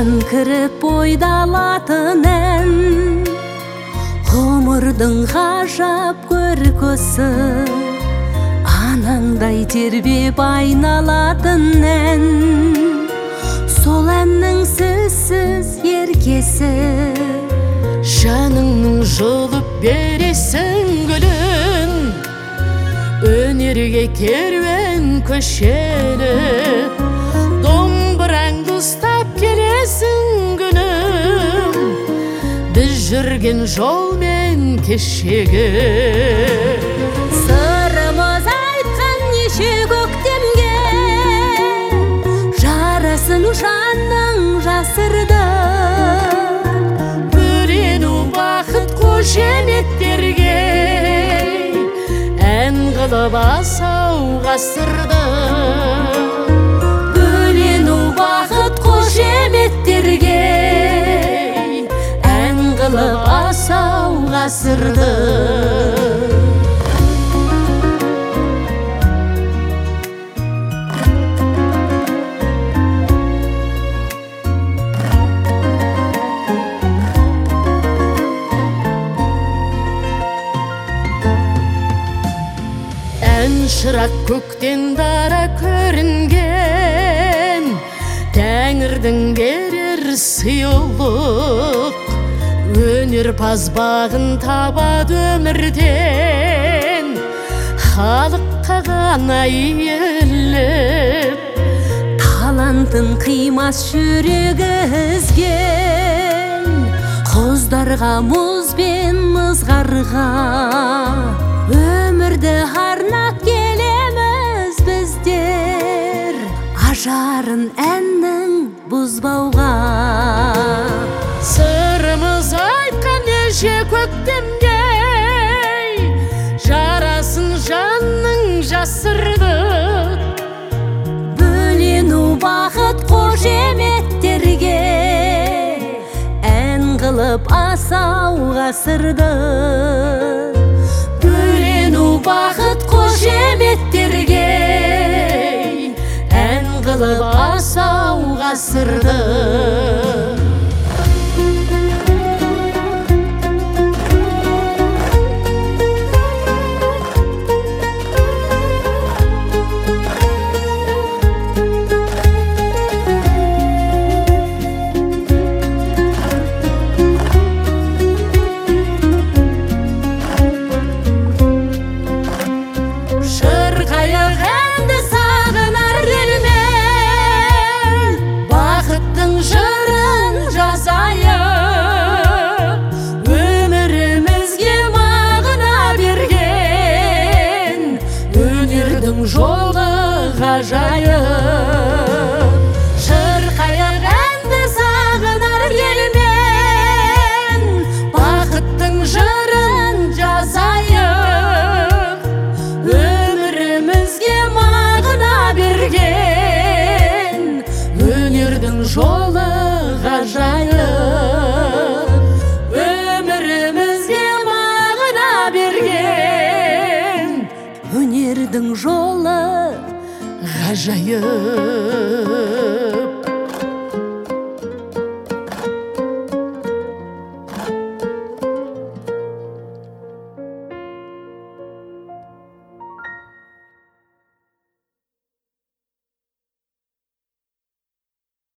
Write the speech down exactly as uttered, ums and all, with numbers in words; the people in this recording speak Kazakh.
жан кіріп ойдалатын ән, ғұмырдың ғажап көркісі, анаңдай тербеп айналатын ән. Сол әннің сөзсіз еркесі, жаныңның жұлып бересің гүлін, өнерге керуен көшелі, домбыраңды ұстап келесің күнім, біз жүрген жолмен кешегі. Сырымыз айтқан неше көктемге, жарасын жанның жасырды. Бөлену бақыт қошеметтерге, ән қылып асау ғасырды. Бөлену бақыт қошеметтерге, ән қылып асау ғасырды. Ән шырақ көктен дара көрінген, Тәңірдің берер сыйлық, өнерпаз бағын табады өмірден, халыққа ғана иеліп, талантын қимас жүрегі ізген, қоздарға мұз бен ызғарға, өмірді арнап келеміз біздер, ажарын әннің бұзбауға. Сырымыз айтқан неше көктемге, жарасын жанның жасырды. Бөлену бақыт қошеметтерге, ән қылып асау ғасырды. Бөлену бақыт қошеметтерге, ән қылып асау ғасырды. Жолы ғажайып, шырқайық әнді сағынар елмен, бақыттың жырын жазайық, өмірімізге мағына берген, өнердің жолы ғажайып, өмірімізге мағына берген, өнердің жолы ғажайып.